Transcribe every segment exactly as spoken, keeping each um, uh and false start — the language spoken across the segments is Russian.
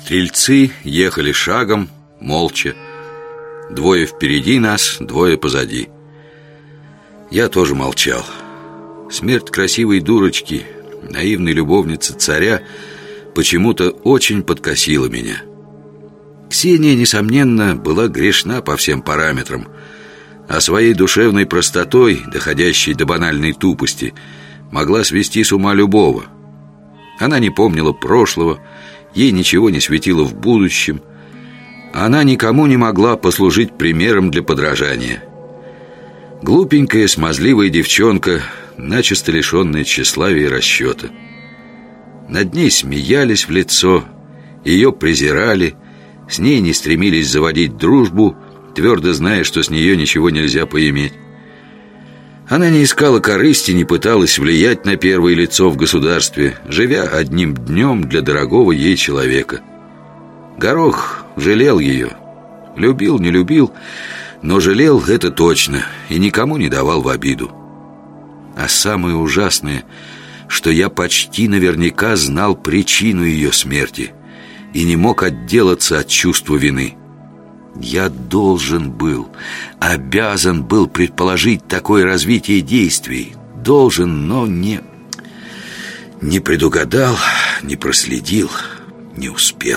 Стрельцы ехали шагом, молча. Двое впереди нас, двое позади. Я тоже молчал. Смерть красивой дурочки, наивной любовницы царя, почему-то очень подкосила меня. Ксения, несомненно, была грешна по всем параметрам, а своей душевной простотой, доходящей до банальной тупости, могла свести с ума любого. Она не помнила прошлого, ей ничего не светило в будущем. Она никому не могла послужить примером для подражания. Глупенькая, смазливая девчонка, начисто лишенная тщеславия и расчета. Над ней смеялись в лицо, ее презирали, с ней не стремились заводить дружбу, твердо зная, что с нее ничего нельзя поиметь. Она не искала корысти, не пыталась влиять на первое лицо в государстве, живя одним днем для дорогого ей человека. Горох жалел ее. Любил, не любил, но жалел — это точно, и никому не давал в обиду. А самое ужасное, что я почти наверняка знал причину ее смерти и не мог отделаться от чувства вины. Я должен был, обязан был предположить такое развитие действий. Должен, но не... не предугадал, не проследил, не успел.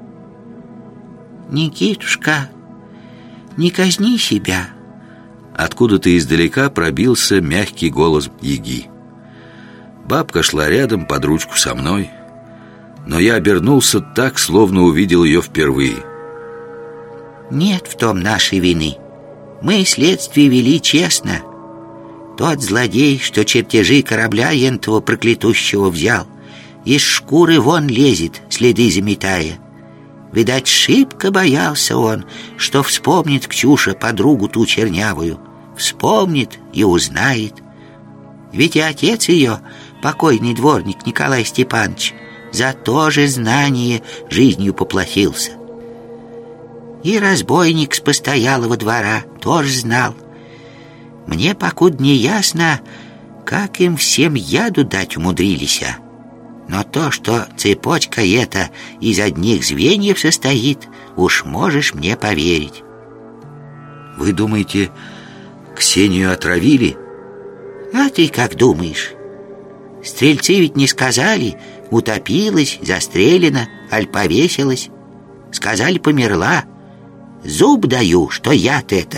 «Никитушка, не казни себя!» Откуда-то издалека пробился мягкий голос Яги. Бабка шла рядом под ручку со мной, но я обернулся так, словно увидел ее впервые. «Нет в том нашей вины. Мы следствие вели честно. Тот злодей, что чертежи корабля ентого проклятущего взял, из шкуры вон лезет, следы заметая. Видать, шибко боялся он, что вспомнит Ксюша подругу ту чернявую. Вспомнит и узнает. Ведь и отец ее, покойный дворник Николай Степанович, за то же знание жизнью поплатился. И разбойник с постоялого двора тоже знал. Мне покуда не ясно, как им всем яду дать умудрились. Но то, что цепочка эта из одних звеньев состоит, уж можешь мне поверить. Вы думаете, Ксению отравили? А ты как думаешь? Стрельцы ведь не сказали, утопилась, застрелена, аль повесилась. Сказали, померла. Зуб даю, что яд это.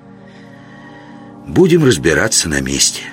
Будем разбираться на месте.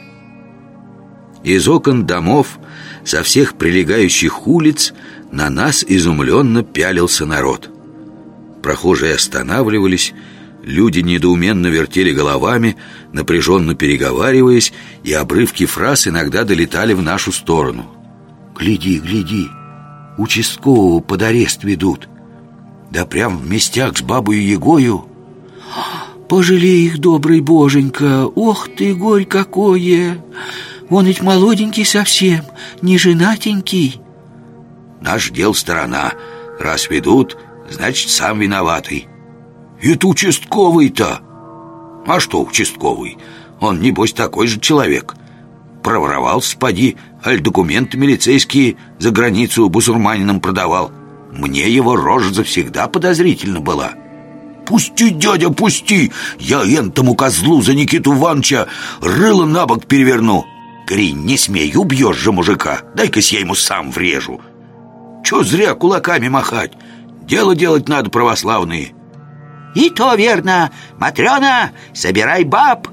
Из окон домов, со всех прилегающих улиц, на нас изумленно пялился народ. Прохожие останавливались, люди недоуменно вертели головами, напряженно переговариваясь, и обрывки фраз иногда долетали в нашу сторону. «Гляди, гляди, участкового под арест ведут. Да прям в местях с бабою Егою. Пожалей их, добрый боженька, ох ты, горь какое! Он ведь молоденький совсем, не женатенький». Наш дел сторона. Раз ведут, значит, сам виноватый. Это участковый-то. А что участковый? Он, небось, такой же человек. Проворовался, поди, аль документы милицейские за границу бусурманинам продавал. Мне его рожа завсегда подозрительно была. «Пусти, дядя, пусти! Я энтому козлу за Никиту Ивановича рыло на бок переверну!» «Гринь, не смей, убьешь же мужика! Дай-ка я ему сам врежу!» «Че зря кулаками махать? Дело делать надо православные!» «И то верно! Матрена, собирай баб!»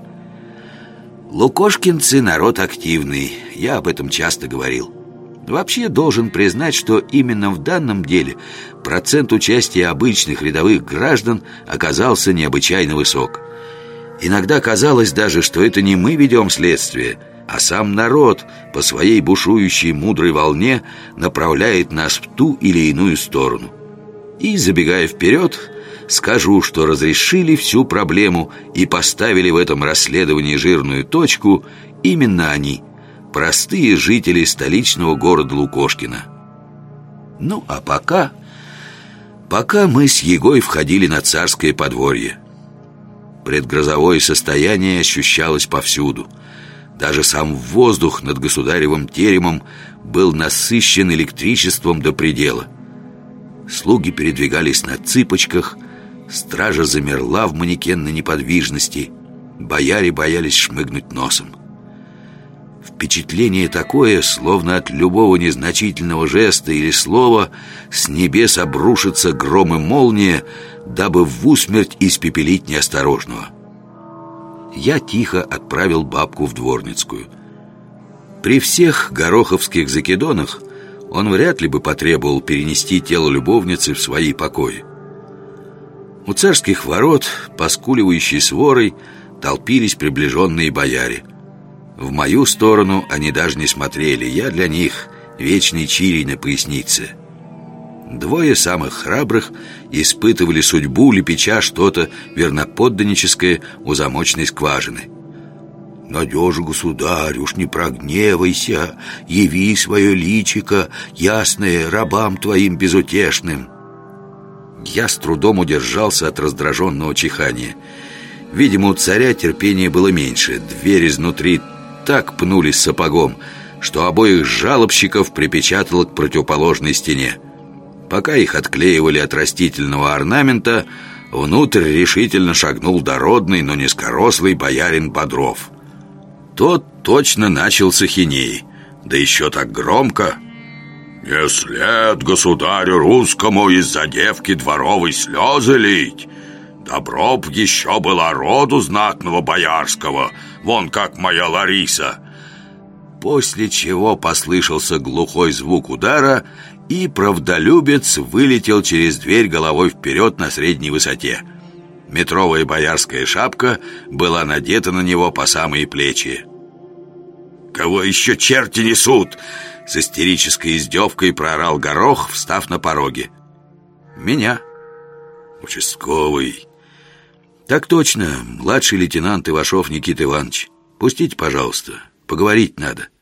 Лукошкинцы народ активный, я об этом часто говорил. Вообще должен признать, что именно в данном деле процент участия обычных рядовых граждан оказался необычайно высок. Иногда казалось даже, что это не мы ведем следствие, а сам народ по своей бушующей мудрой волне направляет нас в ту или иную сторону. И, забегая вперед, скажу, что разрешили всю проблему и поставили в этом расследовании жирную точку именно они, простые жители столичного города Лукошкина. Ну, а пока... Пока мы с Егой входили на царское подворье. Предгрозовое состояние ощущалось повсюду. Даже сам воздух над государевым теремом был насыщен электричеством до предела. Слуги передвигались на цыпочках, стража замерла в манекенной неподвижности, бояре боялись шмыгнуть носом. Впечатление такое, словно от любого незначительного жеста или слова с небес обрушится гром и молния, дабы в усмерть испепелить неосторожного. Я тихо отправил бабку в Дворницкую. При всех гороховских закидонах он вряд ли бы потребовал перенести тело любовницы в свои покои. У царских ворот, поскуливающей сворой, толпились приближенные бояре. В мою сторону они даже не смотрели, я для них вечный чирий на пояснице. Двое самых храбрых испытывали судьбу, лепеча что-то верноподданническое у замочной скважины. «Надежа, государь, уж не прогневайся, яви свое личико, ясное, рабам твоим безутешным». Я с трудом удержался от раздраженного чихания. Видимо, у царя терпения было меньше. Дверь изнутри так пнулись сапогом, что обоих жалобщиков припечатало к противоположной стене. Пока их отклеивали от растительного орнамента, внутрь решительно шагнул дородный, но низкорослый боярин Бодров. Тот точно начал с ахинеи, да еще так громко. «Не след государю русскому из-за девки дворовой слезы лить. Добро б еще было роду знатного боярского, вон как моя Лариса». После чего послышался глухой звук удара, и правдолюбец вылетел через дверь головой вперед на средней высоте. Метровая боярская шапка была надета на него по самые плечи. «Кого еще черти несут?» — с истерической издевкой проорал Горох, встав на пороге. «Меня». «Участковый». «Так точно, младший лейтенант Ивашов Никита Иванович. Пустите, пожалуйста, поговорить надо».